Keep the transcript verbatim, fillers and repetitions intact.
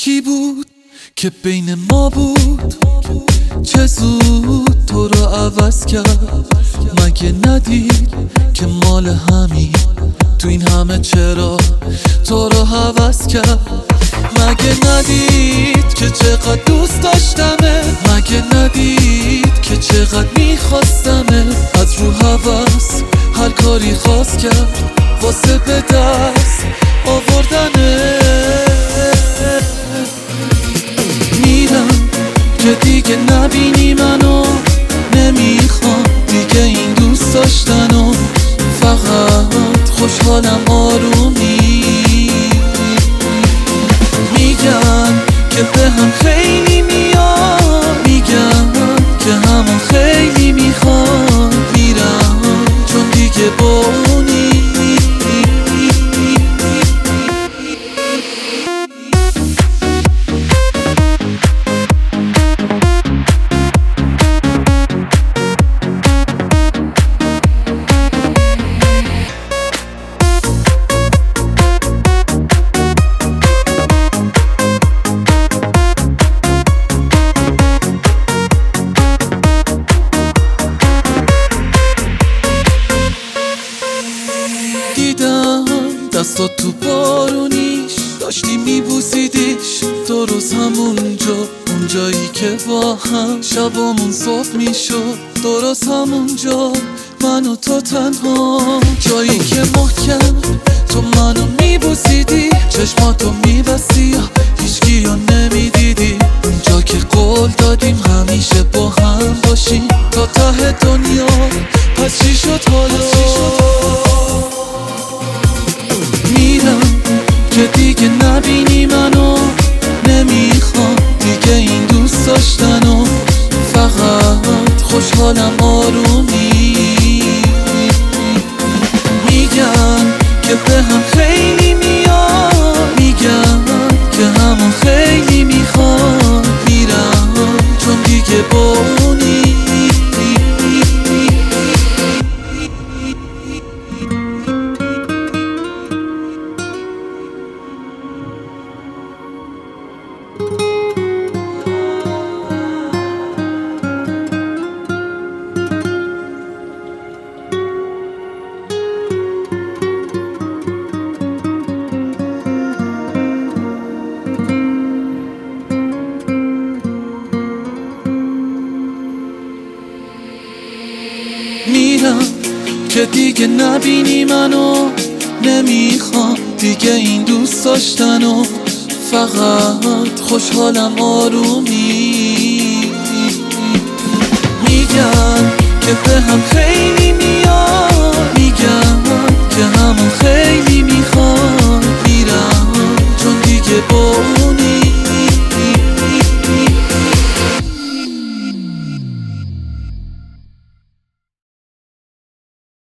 کی بود که بین ما بود؟ چه زود تو رو عوض کرد، مگه ندید که مال همین تو این همه چرا تو رو حوض کرد؟ مگه ندید که چقدر دوست داشتمه؟ مگه ندید که چقدر میخواستمه؟ از رو هوس هر کاری خواست کرد واسه به دست آوردنه. میرم که دیگه نبینی منو، نمیخوام دیگه این دوست داشتنو، فقط خوشحالم آرومی. میگن که به هم خیلی میاد، میگن که همون خیلی میخواد، میرم چون دیگه با اونی. دیدم دستات تو بارونیش، داشتی میبوسیدیش درست همونجا، اون جایی که با هم شبامون صبح میشد، درست همونجا من و تو تنها، جایی که محکم تو منو میبوسیدی، چشماتو میبستی هیچکی رو نمیدیدی، اونجا که قول دادیم همیشه با هم باشیم تا ته دنیا. پس چی شد حالا؟ میرم که دیگه نبینی منو، نمیخوام دیگه این دوست داشتنو، فقط خوشحالم آرومی. میگن که به هم خیلی میاد، میگن که همون خیلی میخواد، میرم چون دیگه با اونی. میرم که دیگه نبینی منو، نمیخوام دیگه این دوست داشتنو، فقط خوشحالم آرومی. میگن که به هم خیلی